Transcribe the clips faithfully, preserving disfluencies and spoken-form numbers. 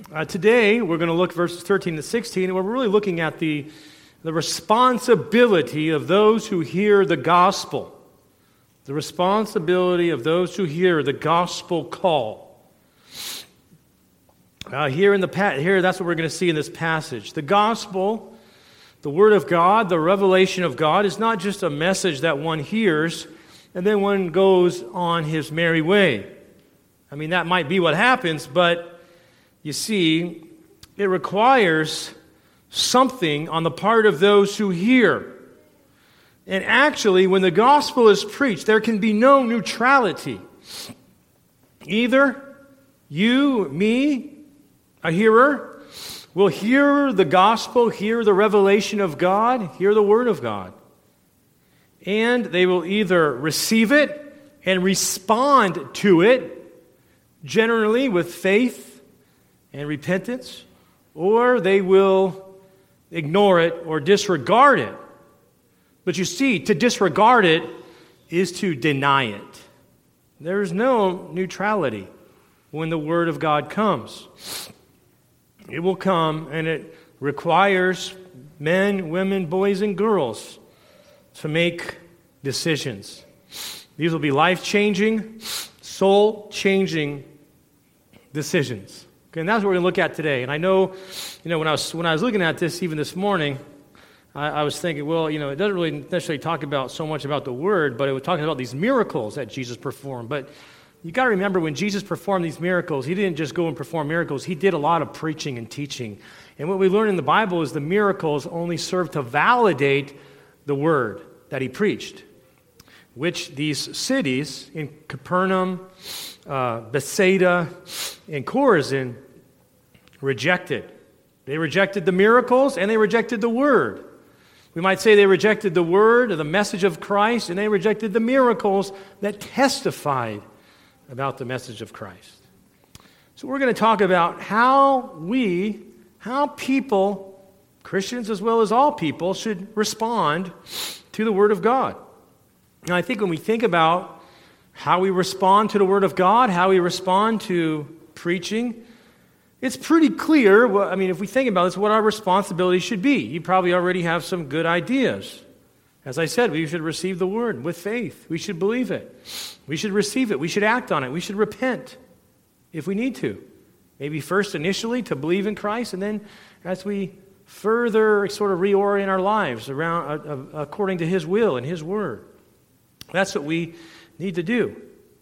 Uh, today, we're going to look verses thirteen to sixteen, and we're really looking at the, the responsibility of those who hear the gospel. The responsibility of those who hear the gospel call. Uh, here, in the pa- here, that's what we're going to see in this passage. The gospel, the word of God, the revelation of God, is not just a message that one hears and then one goes on his merry way. I mean, that might be what happens, but you see, it requires something on the part of those who hear. And actually, when the gospel is preached, there can be no neutrality. Either you, me, a hearer, will hear the gospel, hear the revelation of God, hear the word of God. And they will either receive it and respond to it, generally with faith and repentance, or they will ignore it or disregard it. But you see, to disregard it is to deny it. There is no neutrality when the Word of God comes. It will come, and it requires men, women, boys, and girls to make decisions. These will be life-changing, soul-changing decisions. And that's what we're going to look at today. And I know, you know, when I was when I was looking at this even this morning, I, I was thinking, well, you know, it doesn't really necessarily talk about so much about the Word, but it was talking about these miracles that Jesus performed. But you got to remember, when Jesus performed these miracles, he didn't just go and perform miracles. He did a lot of preaching and teaching. And what we learn in the Bible is the miracles only serve to validate the Word that he preached, which these cities in Capernaum, uh, Bethsaida, and Chorazin rejected. They rejected the miracles and they rejected the Word. We might say they rejected the Word or the message of Christ, and they rejected the miracles that testified about the message of Christ. So we're going to talk about how we, how people, Christians as well as all people, should respond to the Word of God. And I think when we think about how we respond to the Word of God, how we respond to preaching, it's pretty clear. Well, I mean, if we think about this, what our responsibility should be. You probably already have some good ideas. As I said, we should receive the Word with faith. We should believe it. We should receive it. We should act on it. We should repent if we need to. Maybe first initially to believe in Christ, and then as we further sort of reorient our lives around uh, according to His will and His Word. That's what we need to do.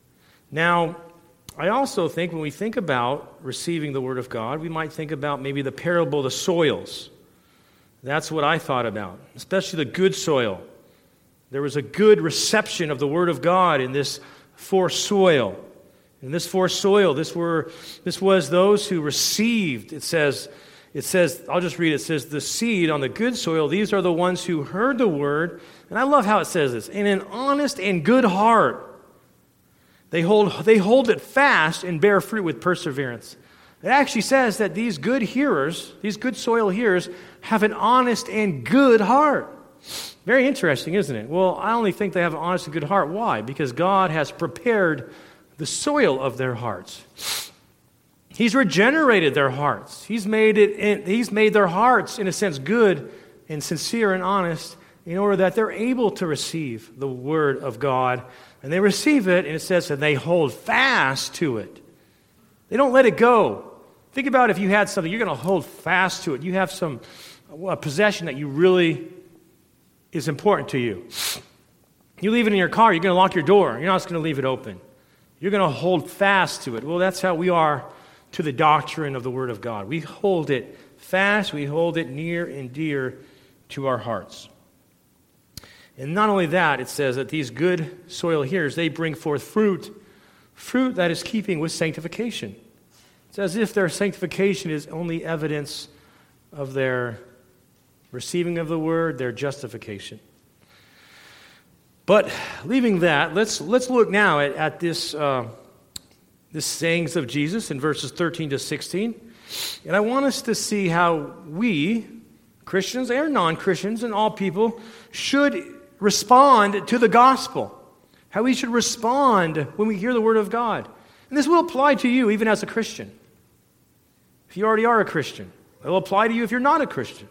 Now, I also think when we think about receiving the Word of God, we might think about maybe the parable of the soils. That's what I thought about, especially the good soil. There was a good reception of the Word of God in this forced soil. In this forced soil, this were this was those who received. It says, it says, I'll just read it. It says, the seed on the good soil, these are the ones who heard the Word. And I love how it says this. In an honest and good heart, they hold they hold it fast and bear fruit with perseverance. It actually says that these good hearers, these good soil hearers, have an honest and good heart. Very interesting, isn't it? Well, I only think they have an honest and good heart. Why? Because God has prepared the soil of their hearts. He's regenerated their hearts. He's made it. In, he's made their hearts, in a sense, good and sincere and honest, in order that they're able to receive the Word of God. And they receive it, and it says that they hold fast to it. They don't let it go. Think about if you had something, you're going to hold fast to it. You have some a possession that you really is important to you. You leave it in your car, you're going to lock your door. You're not just going to leave it open. You're going to hold fast to it. Well, that's how we are to the doctrine of the Word of God. We hold it fast. We hold it near and dear to our hearts. And not only that, it says that these good soil hearers, they bring forth fruit, fruit that is keeping with sanctification. It's as if their sanctification is only evidence of their receiving of the Word, their justification. But leaving that, let's let's look now at, at this uh, this sayings of Jesus in verses thirteen to sixteen. And I want us to see how we, Christians and non-Christians and all people, should respond to the gospel. How we should respond when we hear the Word of God. And this will apply to you even as a Christian. if you already are a Christian. It will apply to you if you're not a Christian.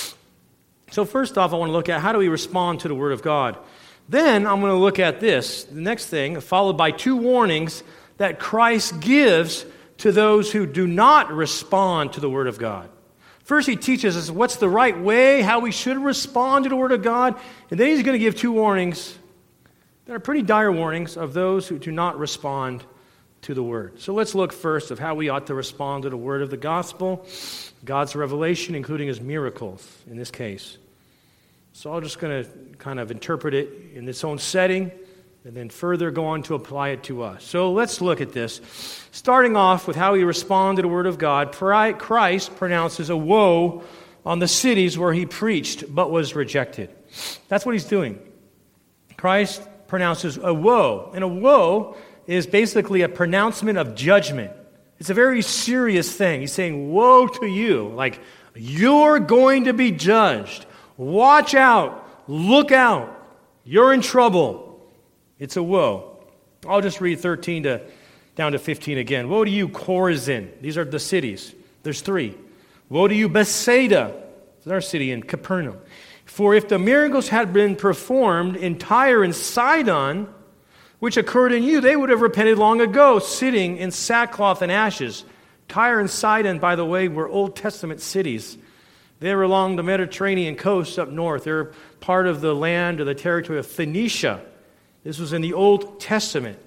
So first off, I want to look at how do we respond to the Word of God. Then I'm going to look at this, the next thing, followed by two warnings that Christ gives to those who do not respond to the Word of God. First, he teaches us what's the right way, how we should respond to the Word of God, and then he's going to give two warnings that are pretty dire warnings of those who do not respond to the Word. So let's look first of how we ought to respond to the Word of the gospel, God's revelation, including His miracles in this case. So I'm just going to kind of interpret it in its own setting, and then further go on to apply it to us. So let's look at this. Starting off with how we respond to the Word of God, Christ pronounces a woe on the cities where He preached but was rejected. That's what He's doing. Christ pronounces a woe, and a woe is basically a pronouncement of judgment. It's a very serious thing. He's saying, woe to you, like you're going to be judged. Watch out, look out, you're in trouble. It's a woe. I'll just read thirteen to down to fifteen again. Woe to you, Chorazin. These are the cities. There's three. Woe to you, Bethsaida. It's our city in Capernaum. For if the miracles had been performed in Tyre and Sidon, which occurred in you, they would have repented long ago, sitting in sackcloth and ashes. Tyre and Sidon, by the way, were Old Testament cities. They were along the Mediterranean coast up north. They're part of the land or the territory of Phoenicia. This was in the Old Testament.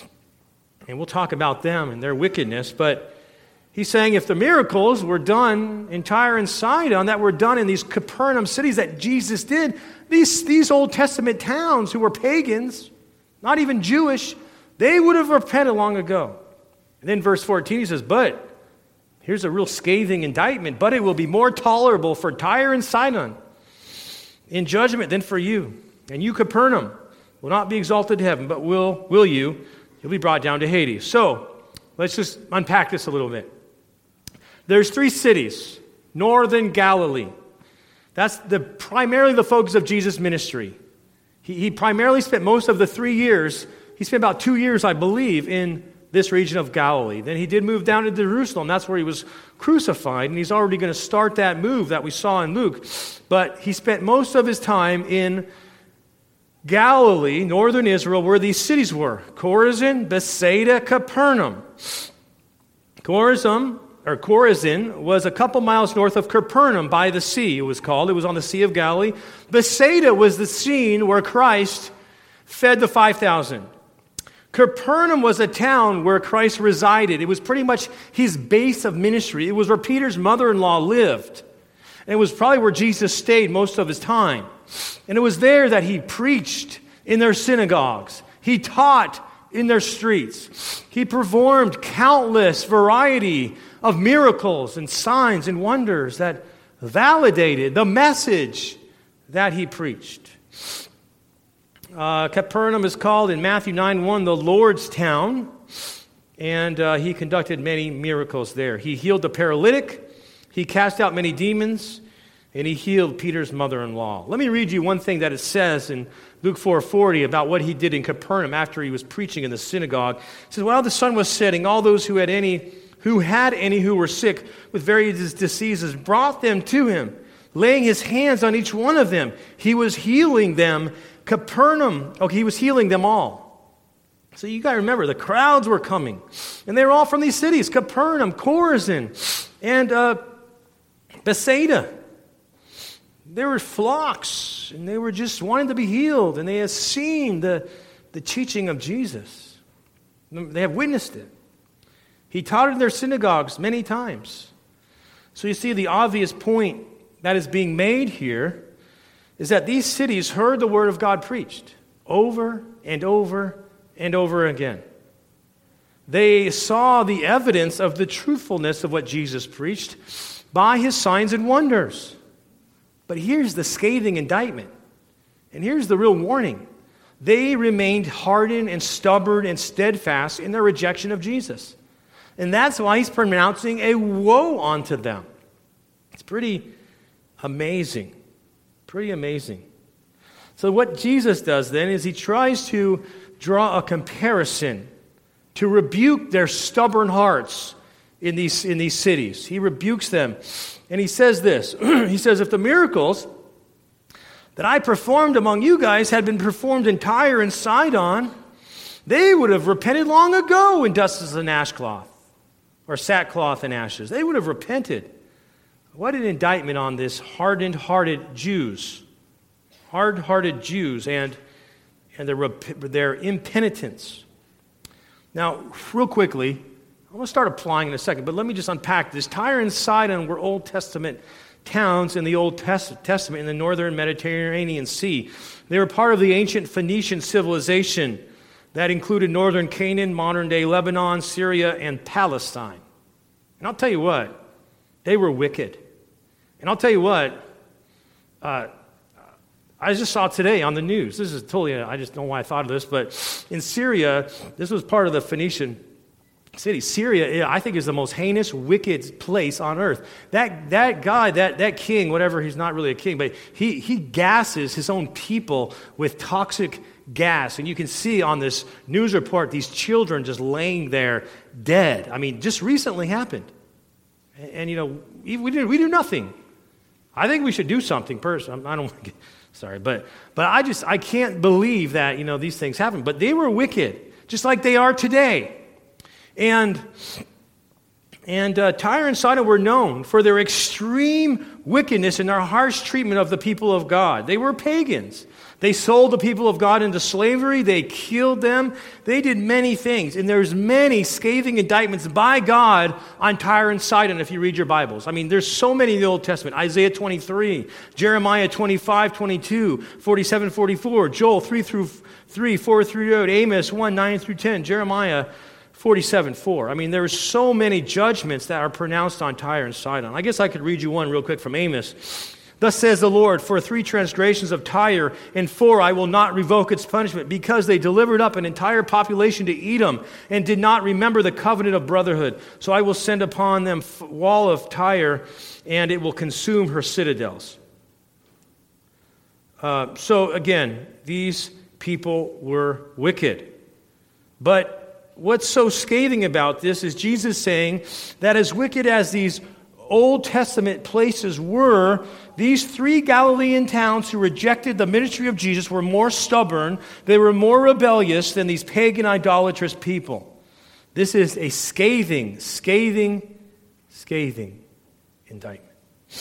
And we'll talk about them and their wickedness. But he's saying if the miracles were done in Tyre and Sidon, that were done in these Capernaum cities that Jesus did, these, these Old Testament towns who were pagans, not even Jewish, they would have repented long ago. And then verse fourteen, he says, but, here's a real scathing indictment, but it will be more tolerable for Tyre and Sidon in judgment than for you. And you, Capernaum, will not be exalted to heaven, but will, will you, you'll be brought down to Hades. So, let's just unpack this a little bit. There's three cities, northern Galilee. That's the primarily the focus of Jesus' ministry. He, he primarily spent most of the three years, he spent about two years, I believe, in this region of Galilee. Then he did move down to Jerusalem. That's where he was crucified, and he's already going to start that move that we saw in Luke. But he spent most of his time in Galilee, northern Israel, where these cities were. Chorazin, Bethsaida, Capernaum. Chorazin, or Chorazin, was a couple miles north of Capernaum by the sea, it was called. It was on the Sea of Galilee. Bethsaida was the scene where Christ fed the five thousand. Capernaum was a town where Christ resided. It was pretty much his base of ministry. It was where Peter's mother-in-law lived. And it was probably where Jesus stayed most of his time. And it was there that he preached in their synagogues. He taught in their streets. He performed countless variety of miracles and signs and wonders that validated the message that he preached. Uh, Capernaum is called in Matthew nine one the Lord's town, and uh, he conducted many miracles there. He healed the paralytic, he cast out many demons, and he healed Peter's mother-in-law. Let me read you one thing that it says in Luke four forty about what he did in Capernaum after he was preaching in the synagogue. It says, while the sun was setting, all those who had any who had any who were sick with various diseases brought them to him, laying his hands on each one of them. He was healing them. Capernaum, okay, he was healing them all. So you got to remember, the crowds were coming, and they were all from these cities, Capernaum, Chorazin, and uh, Bethsaida. There were flocks, and they were just wanting to be healed, and they had seen the, the teaching of Jesus. They have witnessed it. He taught in their synagogues many times. So you see, the obvious point that is being made here is that these cities heard the word of God preached over and over and over again. They saw the evidence of the truthfulness of what Jesus preached by his signs and wonders. But here's the scathing indictment, and here's the real warning. They remained hardened and stubborn and steadfast in their rejection of Jesus. And that's why he's pronouncing a woe onto them. It's pretty amazing. Pretty amazing. So what Jesus does then is he tries to draw a comparison to rebuke their stubborn hearts in these, in these cities. He rebukes them. And he says this. He says, if the miracles that I performed among you guys had been performed in Tyre and Sidon, they would have repented long ago in dust and ashcloth, or sackcloth and ashes. They would have repented. What an indictment on this hardened-hearted Jews, hard-hearted Jews, and and their their impenitence. Now, real quickly, I'm going to start applying in a second, but let me just unpack this. Tyre and Sidon were Old Testament towns in the Old Testament in the northern Mediterranean Sea. They were part of the ancient Phoenician civilization that included northern Canaan, modern-day Lebanon, Syria, and Palestine. And I'll tell you what, they were wicked. And I'll tell you what, uh, I just saw today on the news, this is totally, I just don't know why I thought of this, but in Syria, this was part of the Phoenician city. Syria, I think, is the most heinous, wicked place on earth. That that guy, that, that king, whatever, he's not really a king, but he, he gasses his own people with toxic gas. And you can see on this news report these children just laying there dead. I mean, just recently happened. And, and you know, we do, we do nothing. I think we should do something personally. I don't want to get, sorry, but but I just, I can't believe that, you know, these things happen. But they were wicked, just like they are today. And and uh, Tyre and Sidon were known for their extreme wickedness and their harsh treatment of the people of God. They were pagans. They sold the people of God into slavery. They killed them. They did many things. And there's many scathing indictments by God on Tyre and Sidon if you read your Bibles. I mean, there's so many in the Old Testament. Isaiah twenty-three, Jeremiah twenty-five, twenty-two, forty-seven, forty-four, Joel three through three, four through eight, Amos one, nine through ten, Jeremiah forty-seven, four. I mean, there are so many judgments that are pronounced on Tyre and Sidon. I guess I could read you one real quick from Amos. Thus says the Lord, for three transgressions of Tyre and four I will not revoke its punishment, because they delivered up an entire population to Edom and did not remember the covenant of brotherhood. So I will send upon them wall of Tyre, and it will consume her citadels. Uh, so again, these people were wicked. But what's so scathing about this is Jesus saying that as wicked as these Old Testament places were, these three Galilean towns who rejected the ministry of Jesus were more stubborn, they were more rebellious than these pagan idolatrous people. This is a scathing, scathing, scathing indictment.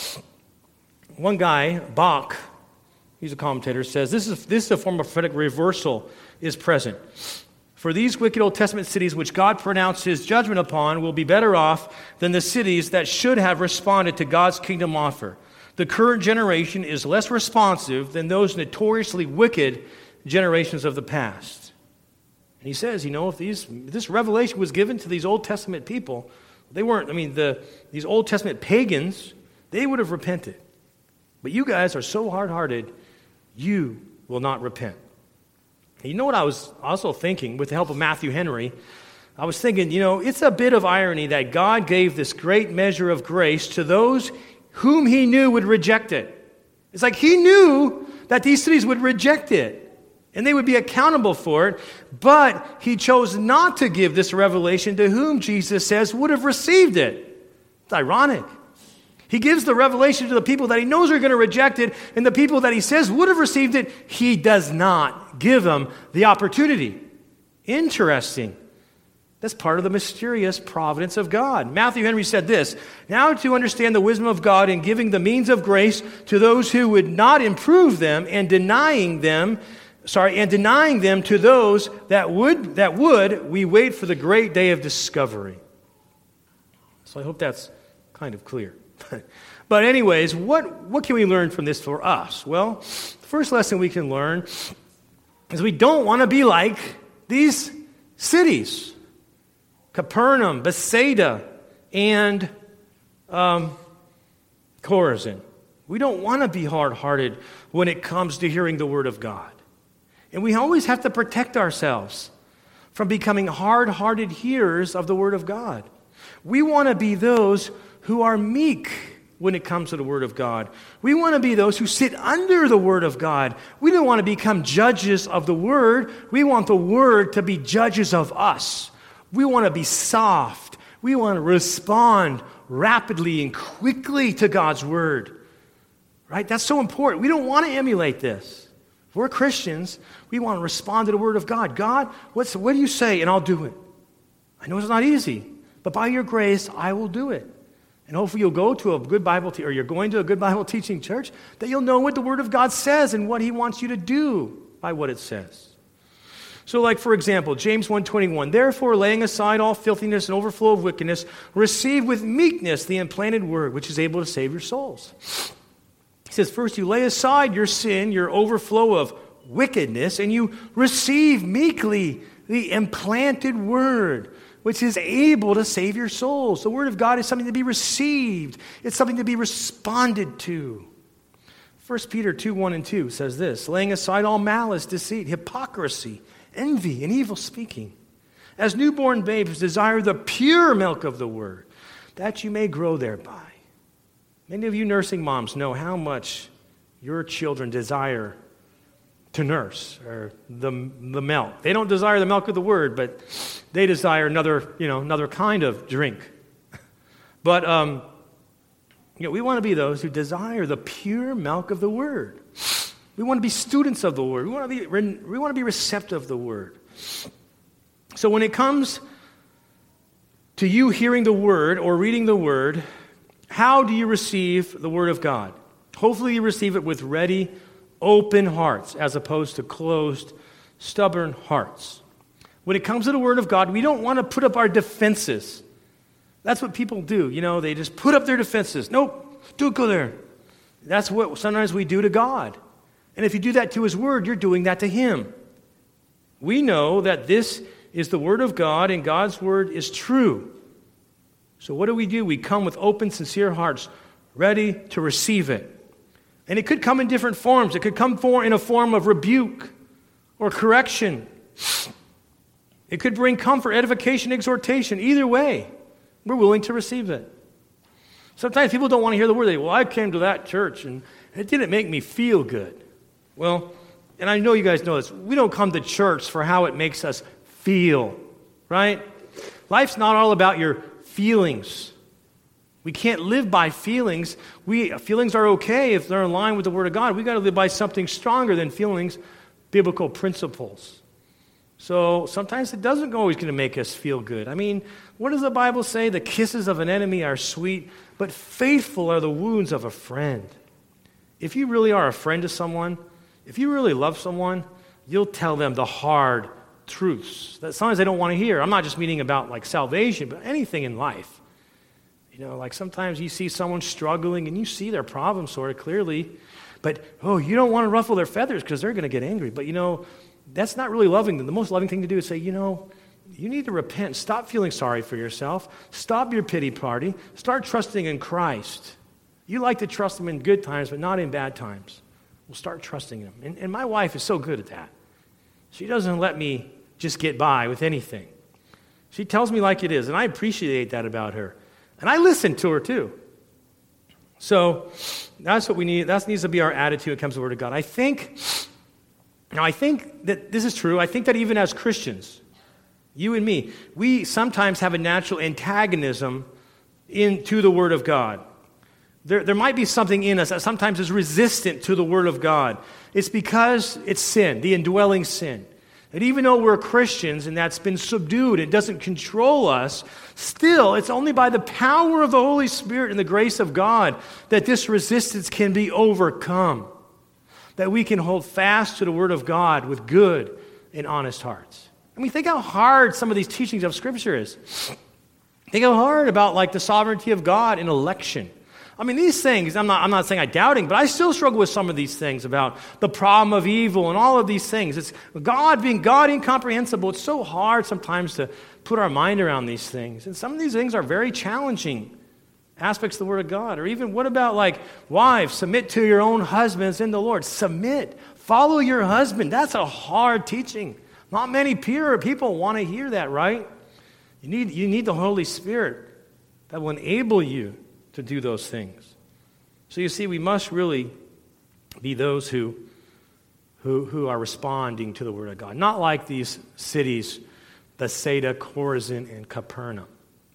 One guy, Bach, he's a commentator, says this is, this is a form of prophetic reversal is present. For these wicked Old Testament cities which God pronounced his judgment upon will be better off than the cities that should have responded to God's kingdom offer. The current generation is less responsive than those notoriously wicked generations of the past. And he says, you know, if these this revelation was given to these Old Testament people, they weren't, I mean, the these Old Testament pagans, they would have repented. But you guys are so hard-hearted, you will not repent. You know what I was also thinking, with the help of Matthew Henry? I was thinking, you know, it's a bit of irony that God gave this great measure of grace to those whom he knew would reject it. It's like he knew that these cities would reject it, and they would be accountable for it, but he chose not to give this revelation to whom Jesus says would have received it. It's ironic. He gives the revelation to the people that he knows are going to reject it, and the people that he says would have received it, he does not give them the opportunity. Interesting. That's part of the mysterious providence of God. Matthew Henry said this, now to understand the wisdom of God in giving the means of grace to those who would not improve them and denying them, sorry, and denying them to those that would, that would, we wait for the great day of discovery. So I hope that's kind of clear. But anyways, what, what can we learn from this for us? Well, the first lesson we can learn is we don't want to be like these cities. Capernaum, Bethsaida, and um, Chorazin. We don't want to be hard-hearted when it comes to hearing the Word of God. And we always have to protect ourselves from becoming hard-hearted hearers of the Word of God. We want to be those who are meek when it comes to the Word of God. We want to be those who sit under the Word of God. We don't want to become judges of the Word. We want the Word to be judges of us. We want to be soft. We want to respond rapidly and quickly to God's word. Right? That's so important. We don't want to emulate this. If we're Christians, we want to respond to the word of God. God, what's, what do you say? And I'll do it. I know it's not easy, but by your grace, I will do it. And hopefully you'll go to a good Bible, te- or you're going to a good Bible teaching church, that you'll know what the word of God says and what he wants you to do by what it says. So like, for example, James one twenty-one, therefore laying aside all filthiness and overflow of wickedness, receive with meekness the implanted word, which is able to save your souls. He says, first you lay aside your sin, your overflow of wickedness, and you receive meekly the implanted word, which is able to save your souls. The word of God is something to be received. It's something to be responded to. First Peter two, one and two says this, laying aside all malice, deceit, hypocrisy, envy, and evil speaking. As newborn babes, desire the pure milk of the word, that you may grow thereby. Many of you nursing moms know how much your children desire to nurse, or the, the milk. They don't desire the milk of the word, but they desire another, you know, another kind of drink. But um, you know, we want to be those who desire the pure milk of the word. We want to be students of the word. We want to be, we want to be receptive of the word. So when it comes to you hearing the word or reading the word, how do you receive the word of God? Hopefully you receive it with ready, open hearts as opposed to closed, stubborn hearts. When it comes to the word of God, we don't want to put up our defenses. That's what people do. You know, they just put up their defenses. Nope, don't go there. That's what sometimes we do to God. And if you do that to his word, you're doing that to him. We know that this is the word of God and God's word is true. So what do we do? We come with open, sincere hearts, ready to receive it. And it could come in different forms. It could come for in a form of rebuke or correction. It could bring comfort, edification, exhortation. Either way, we're willing to receive it. Sometimes people don't want to hear the word. They, well, I came to that church and it didn't make me feel good. Well, and I know you guys know this, we don't come to church for how it makes us feel, right? Life's not all about your feelings. We can't live by feelings. We feelings are okay if they're in line with the Word of God. We've got to live by something stronger than feelings, biblical principles. So sometimes it doesn't always going to make us feel good. I mean, what does the Bible say? The kisses of an enemy are sweet, but faithful are the wounds of a friend. If you really are a friend to someone, if you really love someone, you'll tell them the hard truths that sometimes they don't want to hear. I'm not just meaning about like salvation, but anything in life. You know, like sometimes you see someone struggling and you see their problem sort of clearly, but, oh, you don't want to ruffle their feathers because they're going to get angry. But, you know, that's not really loving them. The most loving thing to do is say, you know, you need to repent. Stop feeling sorry for yourself. Stop your pity party. Start trusting in Christ. You like to trust him in good times, but not in bad times. Well, start trusting him. And, and my wife is so good at that. She doesn't let me just get by with anything. She tells me like it is, and I appreciate that about her. And I listen to her too. So that's what we need. That needs to be our attitude when it comes to the Word of God. I think, now I think that this is true. I think that even as Christians, you and me, we sometimes have a natural antagonism into the Word of God. There, there might be something in us that sometimes is resistant to the Word of God. It's because it's sin, the indwelling sin. And even though we're Christians and that's been subdued, it doesn't control us, still, it's only by the power of the Holy Spirit and the grace of God that this resistance can be overcome. That we can hold fast to the Word of God with good and honest hearts. I mean, think how hard some of these teachings of Scripture is. Think how hard about like the sovereignty of God in election. I mean, these things, I'm not, I'm not saying I'm doubting, but I still struggle with some of these things about the problem of evil and all of these things. It's God being God incomprehensible. It's so hard sometimes to put our mind around these things. And some of these things are very challenging aspects of the Word of God. Or even, what about like, wives, submit to your own husbands in the Lord. Submit. Follow your husband. That's a hard teaching. Not many pure people want to hear that, right? You need, you need the Holy Spirit that will enable you to do those things. So you see, we must really be those who, who, who are responding to the Word of God. Not like these cities, Bethsaida, Chorazin, and Capernaum.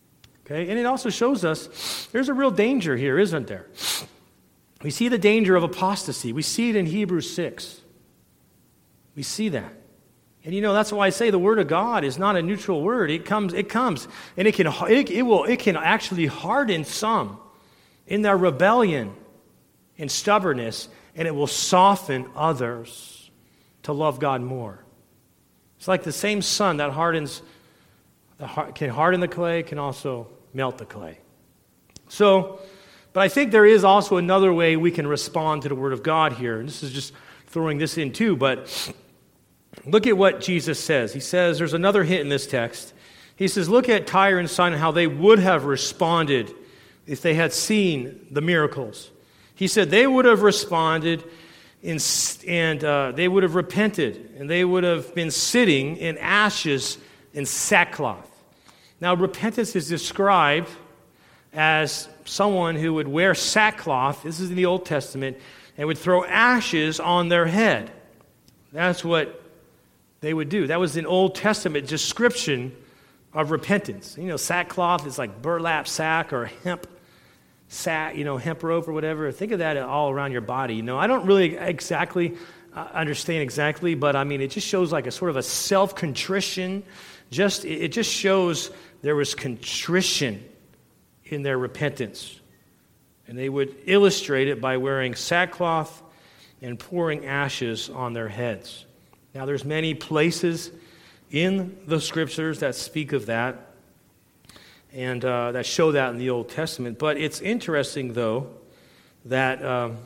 Okay? And it also shows us there's a real danger here, isn't there? We see the danger of apostasy. We see it in Hebrews six. We see that. And you know, that's why I say the word of God is not a neutral word. It comes, it comes, and it can it, it will it can actually harden some in their rebellion and stubbornness, and it will soften others to love God more. It's like the same sun that hardens the can harden the clay, can also melt the clay. So, but I think there is also another way we can respond to the word of God here. And this is just throwing this in too, but look at what Jesus says. He says, there's another hint in this text. He says, look at Tyre and Sidon, how they would have responded if they had seen the miracles. He said they would have responded in, and uh, they would have repented, and they would have been sitting in ashes in sackcloth. Now, repentance is described as someone who would wear sackcloth, this is in the Old Testament, and would throw ashes on their head. That's what they would do. That was an Old Testament description of repentance. You know, sackcloth is like burlap sack or hemp sack, you know, hemp rope or whatever. Think of that all around your body. You know, I don't really exactly uh, understand exactly, but I mean, it just shows like a sort of a self-contrition. Just it just shows there was contrition in their repentance. And they would illustrate it by wearing sackcloth and pouring ashes on their heads. Now, there's many places in the Scriptures that speak of that and uh, that show that in the Old Testament. But it's interesting, though, that um,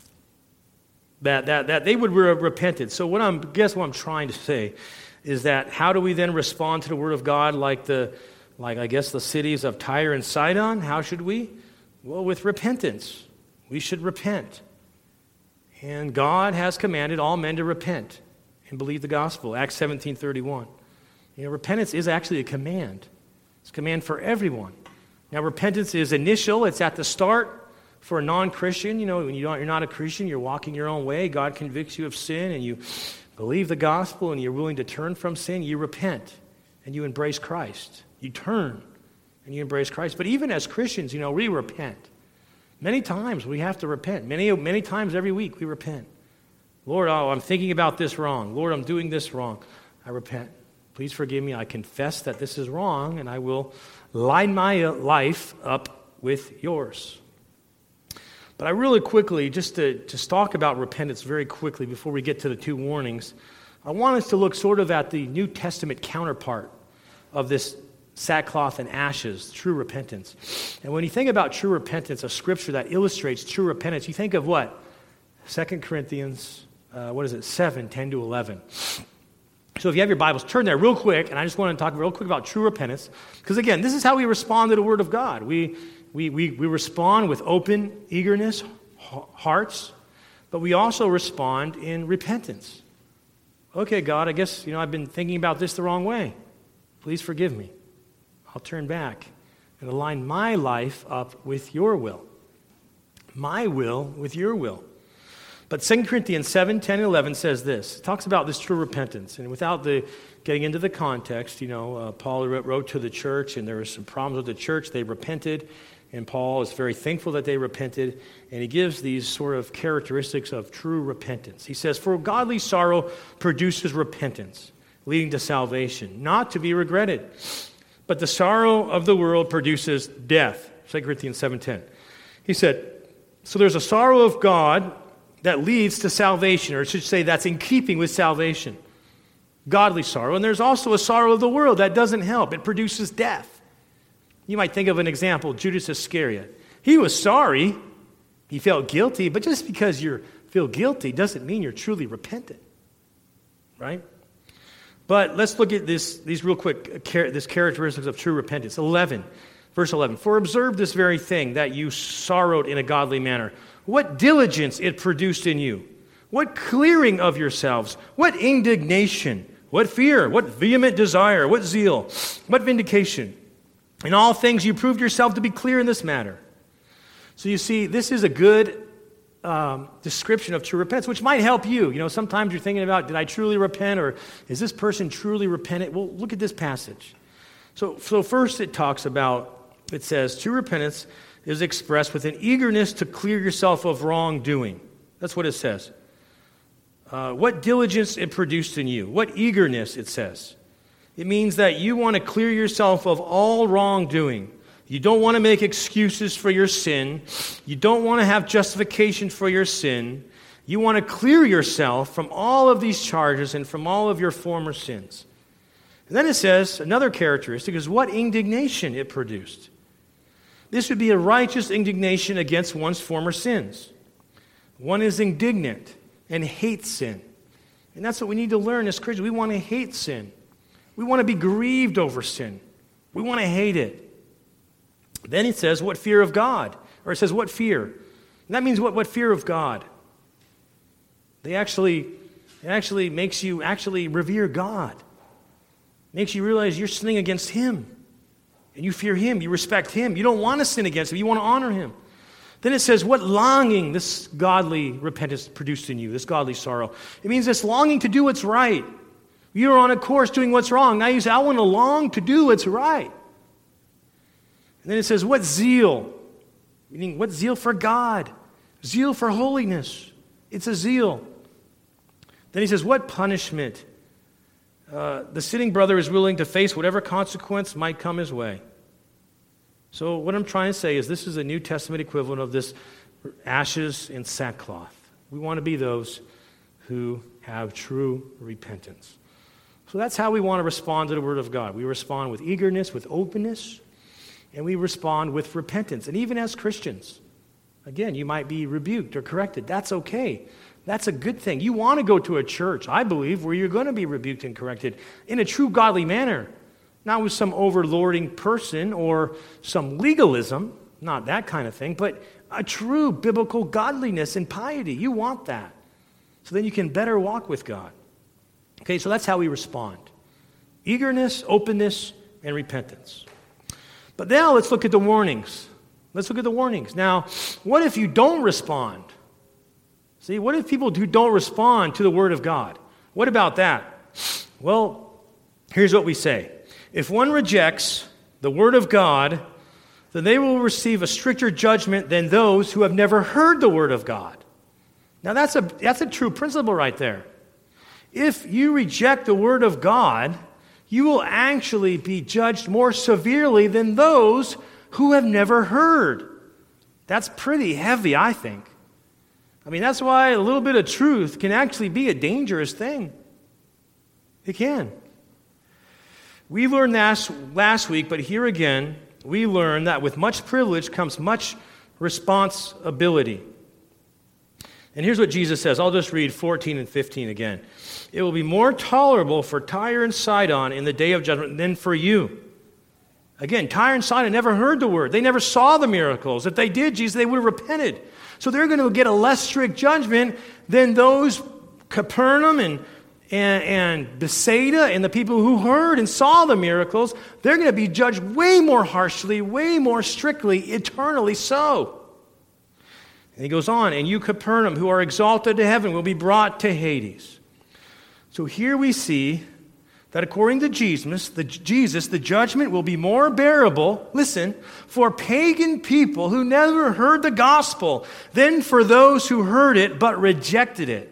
that that that they would have repented. So, what I'm guess what I'm trying to say is that how do we then respond to the Word of God, like the like I guess the cities of Tyre and Sidon? How should we? Well, with repentance, we should repent, and God has commanded all men to repent and believe the gospel. Acts seventeen thirty-one. You know, repentance is actually a command. It's a command for everyone. Now, repentance is initial. It's at the start for a non-Christian. You know, when you don't, you're not a Christian, you're walking your own way. God convicts you of sin, and you believe the gospel, and you're willing to turn from sin. You repent, and you embrace Christ. You turn, and you embrace Christ. But even as Christians, you know, we repent. Many times we have to repent. Many, many times every week we repent. Lord, oh, I'm thinking about this wrong. Lord, I'm doing this wrong. I repent. Please forgive me. I confess that this is wrong, and I will line my life up with yours. But I really quickly, just to just talk about repentance very quickly before we get to the two warnings, I want us to look sort of at the New Testament counterpart of this sackcloth and ashes, true repentance. And when you think about true repentance, a scripture that illustrates true repentance, you think of what? Second Corinthians Uh, what is it, seven, ten to eleven. So if you have your Bibles, turn there real quick, and I just want to talk real quick about true repentance, because again, this is how we respond to the Word of God. We, we, we, we respond with open eagerness, hearts, but we also respond in repentance. Okay, God, I guess, you know, I've been thinking about this the wrong way. Please forgive me. I'll turn back and align my life up with your will. My will with your will. But Second Corinthians seven, ten, and eleven says this. It talks about this true repentance. And without the getting into the context, you know, uh, Paul wrote, wrote to the church, and there were some problems with the church. They repented, and Paul is very thankful that they repented. And he gives these sort of characteristics of true repentance. He says, for godly sorrow produces repentance, leading to salvation, not to be regretted. But the sorrow of the world produces death. Second Corinthians seven, ten. He said, so there's a sorrow of God that leads to salvation, or I should say that's in keeping with salvation. Godly sorrow. And there's also a sorrow of the world that doesn't help. It produces death. You might think of an example, Judas Iscariot. He was sorry. He felt guilty, but just because you feel guilty doesn't mean you're truly repentant. Right? But let's look at this, these real quick, this characteristics of true repentance. eleven, verse eleven. For observe this very thing, that you sorrowed in a godly manner. What diligence it produced in you. What clearing of yourselves. What indignation. What fear. What vehement desire. What zeal. What vindication. In all things you proved yourself to be clear in this matter. So you see, this is a good um, description of true repentance, which might help you. You know, sometimes you're thinking about, did I truly repent, or is this person truly repentant? Well, look at this passage. So, so first it talks about it says, true repentance is expressed with an eagerness to clear yourself of wrongdoing. That's what it says. Uh, what diligence it produced in you. What eagerness, it says. It means that you want to clear yourself of all wrongdoing. You don't want to make excuses for your sin. You don't want to have justification for your sin. You want to clear yourself from all of these charges and from all of your former sins. And then it says, another characteristic is what indignation it produced. This would be a righteous indignation against one's former sins. One is indignant and hates sin. And that's what we need to learn as Christians. We want to hate sin. We want to be grieved over sin. We want to hate it. Then it says, what fear of God? Or it says, what fear? And that means what, what fear of God? They actually, it actually makes you actually revere God. Makes you realize you're sinning against Him. And you fear Him. You respect Him. You don't want to sin against Him. You want to honor Him. Then it says, what longing this godly repentance produced in you, this godly sorrow. It means this longing to do what's right. You're on a course doing what's wrong. Now you say, I want to long to do what's right. And then it says, what zeal? Meaning, what zeal for God? Zeal for holiness. It's a zeal. Then he says, what punishment? Uh, the sinning brother is willing to face whatever consequence might come his way. So what I'm trying to say is this is a New Testament equivalent of this ashes and sackcloth. We want to be those who have true repentance. So that's how we want to respond to the Word of God. We respond with eagerness, with openness, and we respond with repentance. And even as Christians, again, you might be rebuked or corrected. That's okay. That's a good thing. You want to go to a church, I believe, where you're going to be rebuked and corrected in a true godly manner. Not with some overlording person or some legalism, not that kind of thing, but a true biblical godliness and piety. You want that. So then you can better walk with God. Okay, so that's how we respond. Eagerness, openness, and repentance. But now let's look at the warnings. Let's look at the warnings. Now, what if you don't respond? See, what if people who don't respond to the Word of God? What about that? Well, here's what we say. If one rejects the Word of God, then they will receive a stricter judgment than those who have never heard the Word of God. Now, that's a, that's a true principle right there. If you reject the Word of God, you will actually be judged more severely than those who have never heard. That's pretty heavy, I think. I mean, that's why a little bit of truth can actually be a dangerous thing. It can. We learned that last week, but here again, we learn that with much privilege comes much responsibility. And here's what Jesus says. I'll just read fourteen and fifteen again. It will be more tolerable for Tyre and Sidon in the day of judgment than for you. Again, Tyre and Sidon never heard the word. They never saw the miracles. If they did, Jesus, they would have repented. So they're going to get a less strict judgment than those Capernaum and, and, and Bethsaida and the people who heard and saw the miracles. They're going to be judged way more harshly, way more strictly, eternally so. And he goes on, and you Capernaum, who are exalted to heaven, will be brought to Hades. So here we see that according to Jesus, the, Jesus, the judgment will be more bearable, listen, for pagan people who never heard the gospel than for those who heard it but rejected it.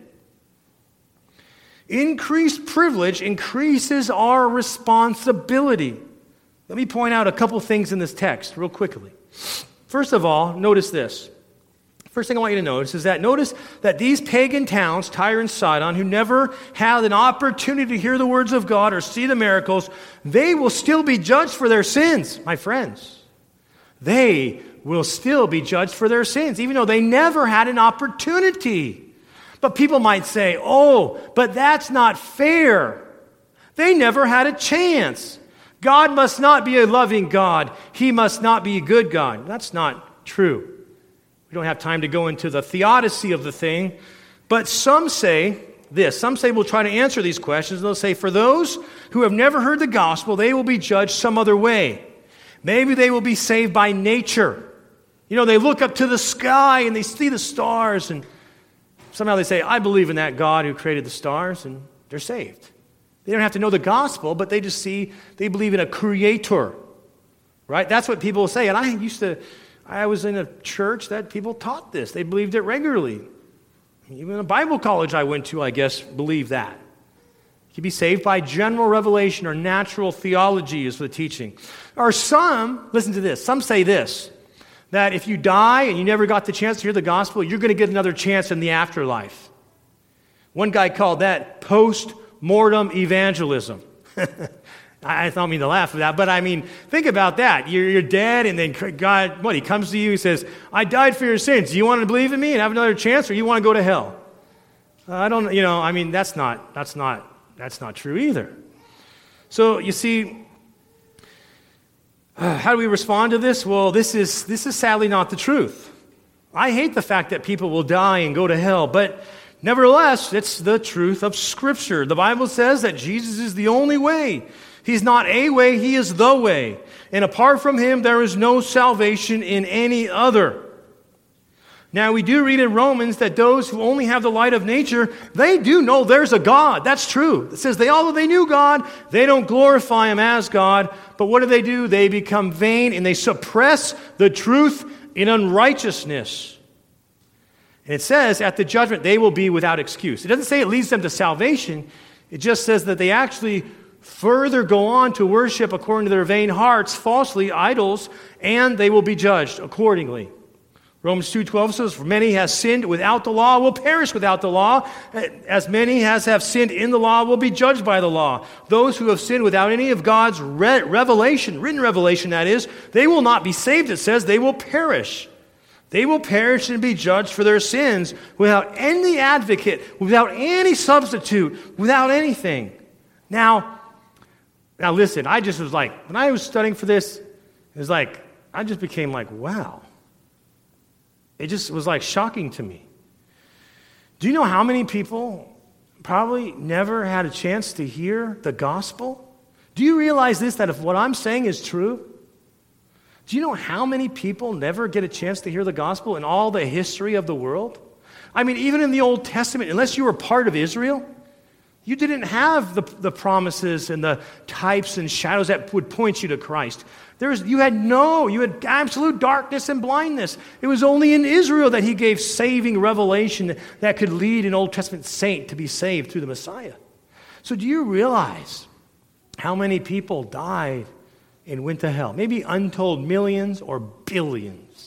Increased privilege increases our responsibility. Let me point out a couple things in this text real quickly. First of all, notice this. First thing I want you to notice is that notice that these pagan towns, Tyre and Sidon, who never had an opportunity to hear the words of God or see the miracles, they will still be judged for their sins, my friends. They will still be judged for their sins, even though they never had an opportunity. But people might say, oh, but that's not fair. They never had a chance. God must not be a loving God. He must not be a good God. That's not true. We don't have time to go into the theodicy of the thing, but some say this. Some say we'll try to answer these questions. They'll say, for those who have never heard the gospel, they will be judged some other way. Maybe they will be saved by nature. You know, they look up to the sky and they see the stars, and somehow they say, I believe in that God who created the stars, and they're saved. They don't have to know the gospel, but they just see, they believe in a creator. Right? That's what people say. And I used to, I was in a church that people taught this. They believed it regularly. Even a Bible college I went to, I guess, believed that. You can be saved by general revelation or natural theology is the teaching. Or some, listen to this, some say this, that if you die and you never got the chance to hear the gospel, you're going to get another chance in the afterlife. One guy called that post-mortem evangelism. I don't mean to laugh at that, but I mean, think about that. You're, you're dead, and then God, what, he comes to you and says, I died for your sins. Do you want to believe in me and have another chance, or you want to go to hell? Uh, I don't, you know, I mean, that's not, that's not, that's not true either. So, you see, uh, how do we respond to this? Well, this is, this is sadly not the truth. I hate the fact that people will die and go to hell, but nevertheless, it's the truth of Scripture. The Bible says that Jesus is the only way. He's not a way, he is the way. And apart from him, there is no salvation in any other. Now, we do read in Romans that those who only have the light of nature, they do know there's a God. That's true. It says, they although they knew God, they don't glorify him as God. But what do they do? They become vain and they suppress the truth in unrighteousness. And it says, at the judgment, they will be without excuse. It doesn't say it leads them to salvation. It just says that they actually further go on to worship according to their vain hearts, falsely, idols, and they will be judged accordingly. Romans two twelve says, for many has sinned without the law will perish without the law, as many as have sinned in the law will be judged by the law. Those who have sinned without any of God's re- revelation, written revelation that is, they will not be saved, it says, they will perish. They will perish and be judged for their sins without any advocate, without any substitute, without anything. Now, Now listen, I just was like, when I was studying for this, it was like, I just became like, wow. It just was like shocking to me. Do you know how many people probably never had a chance to hear the gospel? Do you realize this, that if what I'm saying is true? Do you know how many people never get a chance to hear the gospel in all the history of the world? I mean, even in the Old Testament, unless you were part of Israel, you didn't have the, the promises and the types and shadows that would point you to Christ. There was, you had no, you had absolute darkness and blindness. It was only in Israel that he gave saving revelation that could lead an Old Testament saint to be saved through the Messiah. So do you realize how many people died and went to hell? Maybe untold millions or billions.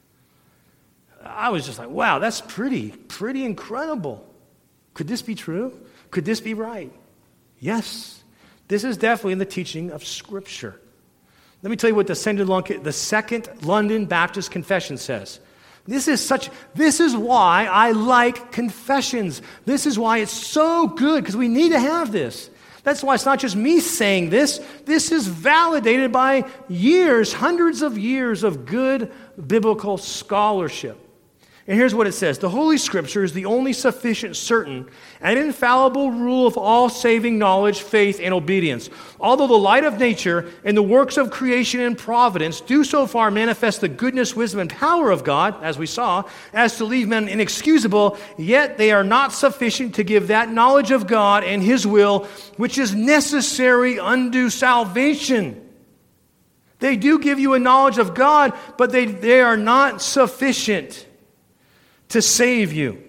I was just like, wow, that's pretty, pretty incredible. Could this be true? Could this be right? Yes. This is definitely in the teaching of Scripture. Let me tell you what the Second London Baptist Confession says. This is such, this is why I like confessions. This is why it's so good, because we need to have this. That's why it's not just me saying this. This is validated by years, hundreds of years of good biblical scholarship. And here's what it says. The Holy Scripture is the only sufficient, certain, and infallible rule of all saving knowledge, faith, and obedience. Although the light of nature and the works of creation and providence do so far manifest the goodness, wisdom, and power of God, as we saw, as to leave men inexcusable, yet they are not sufficient to give that knowledge of God and His will, which is necessary unto salvation. They do give you a knowledge of God, but they, they are not sufficient to save you.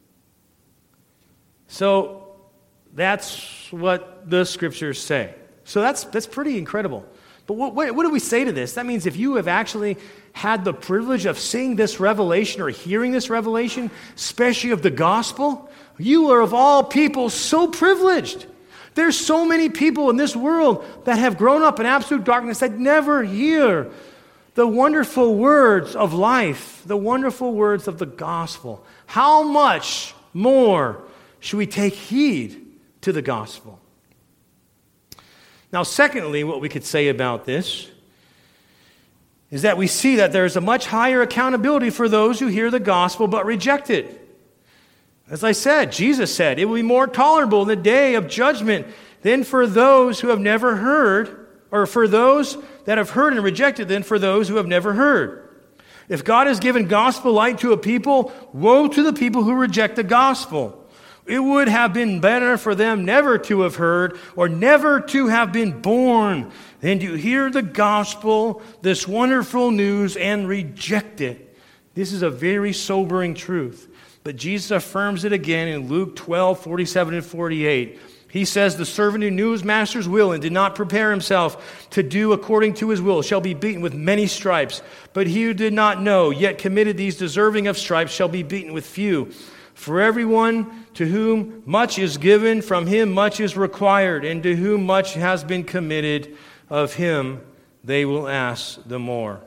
So that's what the Scriptures say. So that's that's pretty incredible. But what, what, what do we say to this? That means if you have actually had the privilege of seeing this revelation or hearing this revelation, especially of the gospel, you are of all people so privileged. There's so many people in this world that have grown up in absolute darkness that never hear the wonderful words of life, the wonderful words of the gospel. How much more should we take heed to the gospel? Now, secondly, what we could say about this is that we see that there is a much higher accountability for those who hear the gospel but reject it. As I said, Jesus said, it will be more tolerable in the day of judgment than for those who have never heard, or for those that have heard and rejected than for those who have never heard. If God has given gospel light to a people, woe to the people who reject the gospel. It would have been better for them never to have heard or never to have been born than to hear the gospel, this wonderful news, and reject it. This is a very sobering truth. But Jesus affirms it again in Luke twelve, forty-seven and forty-eight. He says, the servant who knew his master's will and did not prepare himself to do according to his will shall be beaten with many stripes. But he who did not know, yet committed these deserving of stripes, shall be beaten with few. For everyone to whom much is given, from him much is required, and to whom much has been committed, of him they will ask the more.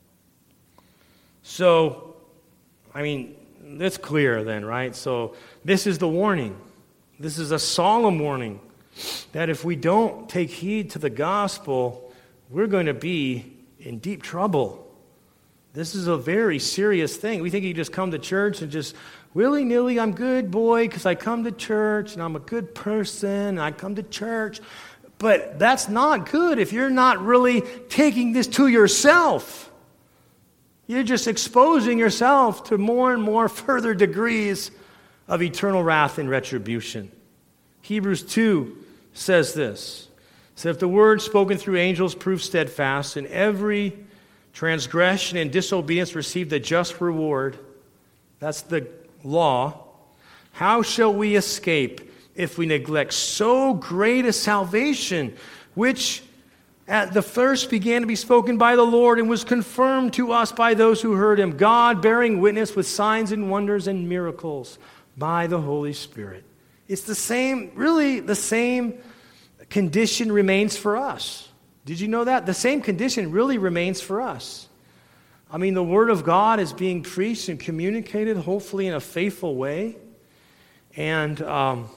So, I mean, that's clear then, right? So this is the warning. This is a solemn warning that if we don't take heed to the gospel, we're going to be in deep trouble. This is a very serious thing. We think you just come to church and just willy-nilly, I'm good, boy, because I come to church and I'm a good person and I come to church. But that's not good if you're not really taking this to yourself. You're just exposing yourself to more and more further degrees of eternal wrath and retribution. Hebrews two says this. So if the word spoken through angels proved steadfast, and every transgression and disobedience received a just reward, that's the law, how shall we escape if we neglect so great a salvation, which at the first began to be spoken by the Lord and was confirmed to us by those who heard him, God bearing witness with signs and wonders and miracles by the Holy Spirit. It's the same, really the same condition remains for us. Did you know that? The same condition really remains for us. I mean, the Word of God is being preached and communicated, hopefully in a faithful way. And um,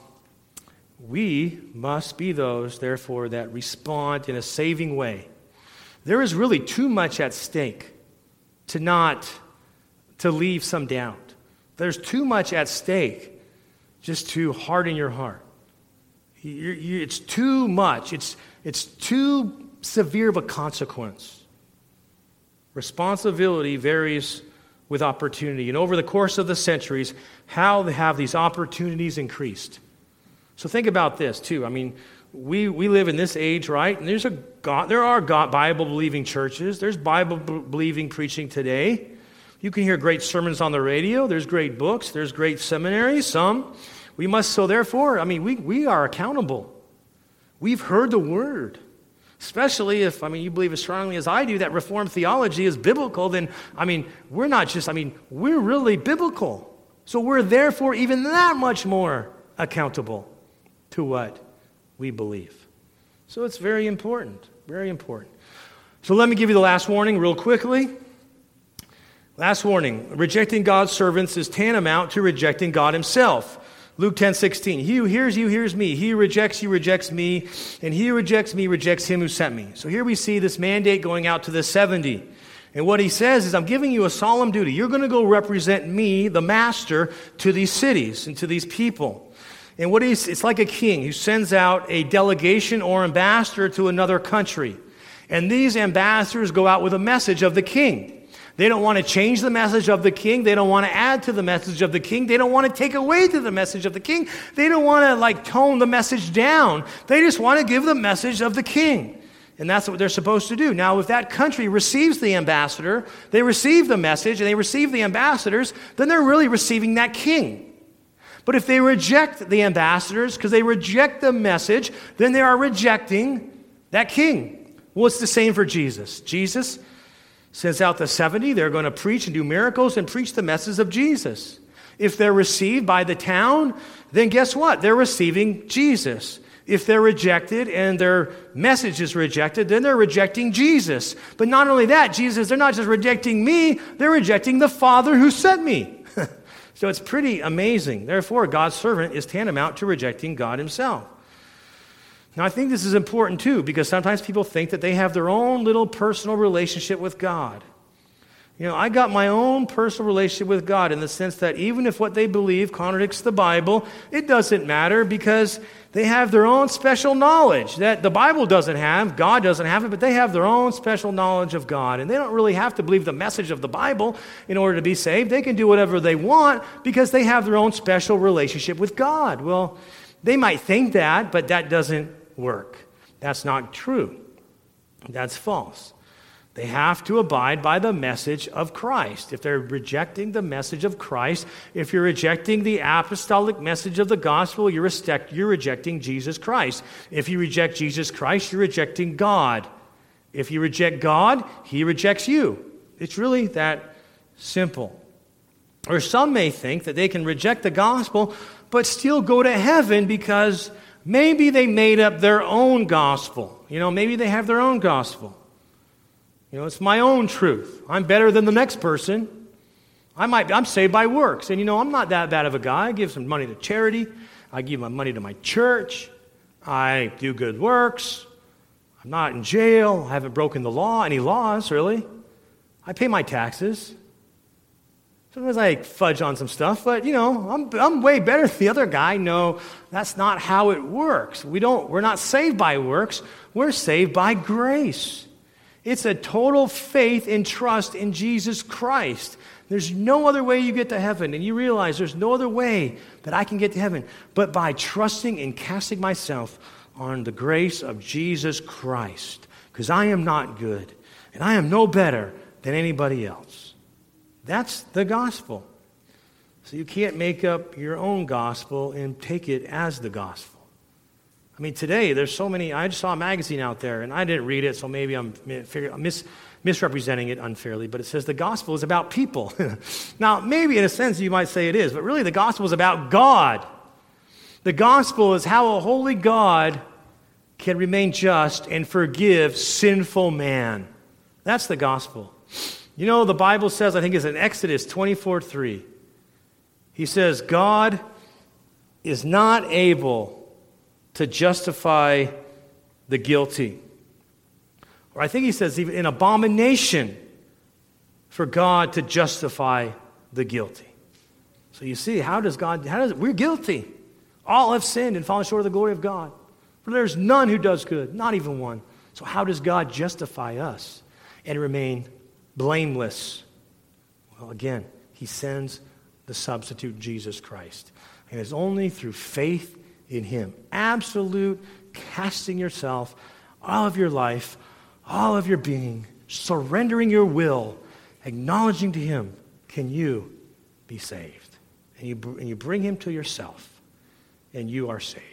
we must be those, therefore, that respond in a saving way. There is really too much at stake to not, to leave some doubt. There's too much at stake just to harden your heart. You're, you, it's too much. It's, it's too severe of a consequence. Responsibility varies with opportunity. And over the course of the centuries, how have these opportunities increased? So think about this, too. I mean, we, we live in this age, right? And there's a God, there are God, Bible-believing churches. There's Bible-believing preaching today. You can hear great sermons on the radio. There's great books. There's great seminaries, some. We must, so therefore, I mean, we, we are accountable. We've heard the word. Especially if, I mean, you believe as strongly as I do that Reformed theology is biblical, then, I mean, we're not just, I mean, we're really biblical. So we're therefore even that much more accountable to what we believe. So it's very important, very important. So let me give you the last warning real quickly. Last warning, rejecting God's servants is tantamount to rejecting God himself. Luke ten sixteen, he who hears you hears me. He who rejects you rejects me. And he who rejects me rejects him who sent me. So here we see this mandate going out to the seventy. And what he says is, I'm giving you a solemn duty. You're going to go represent me, the master, to these cities and to these people. And what he's, it's like a king who sends out a delegation or ambassador to another country. And these ambassadors go out with a message of the king. They don't want to change the message of the king. They don't want to add to the message of the king. They don't want to take away to the message of the king. They don't want to like tone the message down. They just want to give the message of the king. And that's what they're supposed to do. Now, if that country receives the ambassador, they receive the message, and they receive the ambassadors, then they're really receiving that king. But if they reject the ambassadors, because they reject the message, then they are rejecting that king. Well, it's the same for Jesus. Jesus sends out the seventy. They're going to preach and do miracles and preach the message of Jesus. If they're received by the town, then guess what? They're receiving Jesus. If they're rejected and their message is rejected, then they're rejecting Jesus. But not only that, Jesus, they're not just rejecting me, they're rejecting the Father who sent me. So it's pretty amazing. Therefore, God's servant is tantamount to rejecting God himself. Now, I think this is important, too, because sometimes people think that they have their own little personal relationship with God. You know, I got my own personal relationship with God in the sense that even if what they believe contradicts the Bible, it doesn't matter because they have their own special knowledge that the Bible doesn't have, God doesn't have it, but they have their own special knowledge of God. And they don't really have to believe the message of the Bible in order to be saved. They can do whatever they want because they have their own special relationship with God. Well, they might think that, but that doesn't work. That's not true. That's false. They have to abide by the message of Christ. If they're rejecting the message of Christ, if you're rejecting the apostolic message of the gospel, you're, reject, you're rejecting Jesus Christ. If you reject Jesus Christ, you're rejecting God. If you reject God, He rejects you. It's really that simple. Or some may think that they can reject the gospel, but still go to heaven because maybe they made up their own gospel. You know, maybe they have their own gospel. You know, it's my own truth. I'm better than the next person. I might, I'm saved by works. And, you know, I'm not that bad of a guy. I give some money to charity. I give my money to my church. I do good works. I'm not in jail. I haven't broken the law, any laws, really. I pay my taxes. Sometimes I fudge on some stuff, but, you know, I'm, I'm way better than the other guy. No, that's not how it works. We don't, we're not saved by works. We're saved by grace. It's a total faith and trust in Jesus Christ. There's no other way you get to heaven, and you realize there's no other way that I can get to heaven but by trusting and casting myself on the grace of Jesus Christ, because I am not good, and I am no better than anybody else. That's the gospel. So you can't make up your own gospel and take it as the gospel. I mean, today, there's so many, I just saw a magazine out there, and I didn't read it, so maybe I'm mis, misrepresenting it unfairly, but it says the gospel is about people. Now, maybe in a sense you might say it is, but really the gospel is about God. The gospel is how a holy God can remain just and forgive sinful man. That's the gospel. You know, the Bible says, I think it's in Exodus twenty-four three, He says, God is not able to justify the guilty. Or I think he says even an abomination for God to justify the guilty. So you see, how does God, how does, we're guilty. All have sinned and fallen short of the glory of God. For there's none who does good, not even one. So how does God justify us and remain blameless? Well, again, He sends the substitute Jesus Christ. And it's only through faith in Him. Absolute casting yourself, all of your life, all of your being, surrendering your will, acknowledging to Him, can you be saved? And you, and you bring Him to yourself, and you are saved.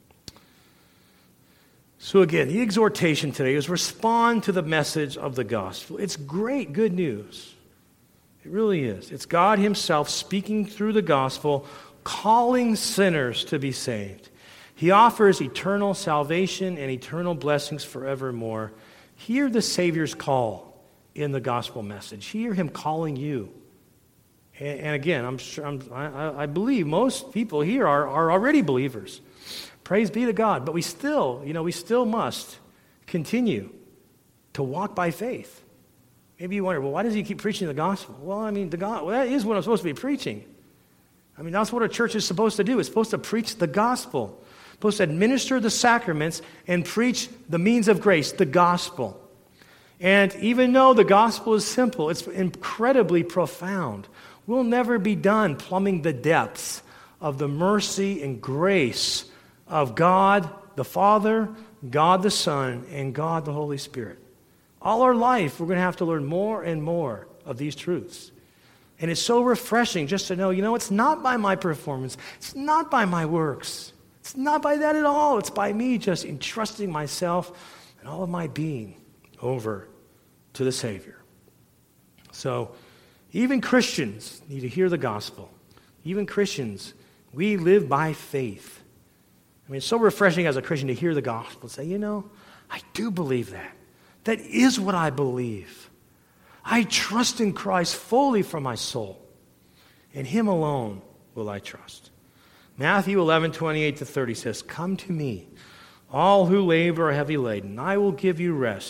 So again, the exhortation today is respond to the message of the gospel. It's great good news. It really is. It's God Himself speaking through the gospel, calling sinners to be saved. He offers eternal salvation and eternal blessings forevermore. Hear the Savior's call in the gospel message. Hear Him calling you. And, and again, I'm sure I'm, I, I believe most people here are, are already believers. Praise be to God. But we still, you know, we still must continue to walk by faith. Maybe you wonder, well, why does he keep preaching the gospel? Well, I mean, the God, well, that is what I'm supposed to be preaching. I mean, that's what a church is supposed to do. It's supposed to preach the gospel. It's supposed to administer the sacraments and preach the means of grace, the gospel. And even though the gospel is simple, it's incredibly profound. We'll never be done plumbing the depths of the mercy and grace of God the Father, God the Son, and God the Holy Spirit. All our life, we're going to have to learn more and more of these truths. And it's so refreshing just to know, you know, it's not by my performance. It's not by my works. It's not by that at all. It's by me just entrusting myself and all of my being over to the Savior. So even Christians need to hear the gospel. Even Christians, we live by faith. I mean, it's so refreshing as a Christian to hear the gospel and say, you know, I do believe that. That is what I believe. I trust in Christ fully for my soul. In Him alone will I trust. Matthew eleven, twenty-eight to thirty says, come to me, all who labor are heavy laden. I will give you rest.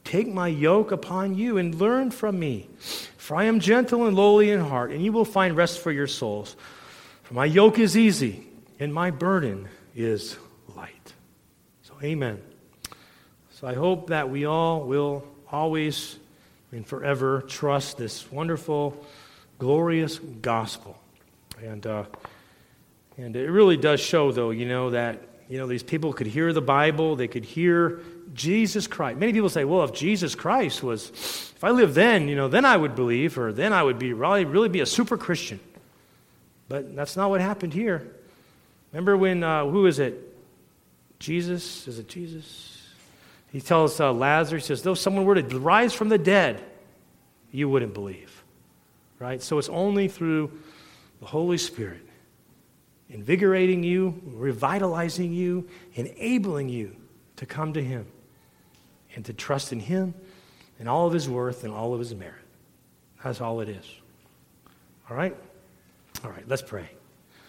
Take my yoke upon you and learn from me, for I am gentle and lowly in heart, and you will find rest for your souls. For my yoke is easy, and my burden is light. So amen. So I hope that we all will always and forever trust this wonderful, glorious gospel. And uh, and it really does show, though, you know, that, you know, these people could hear the Bible, they could hear Jesus Christ. Many people say, well, if Jesus Christ was, if I lived then, you know, then I would believe, or then I would be really, really be a super Christian. But that's not what happened here. Remember when, uh, who is it? Jesus? Is it Jesus? He tells uh, Lazarus, he says, though someone were to rise from the dead, you wouldn't believe. Right? So it's only through the Holy Spirit invigorating you, revitalizing you, enabling you to come to Him and to trust in Him and all of His worth and all of His merit. That's all it is. All right? All right, let's pray.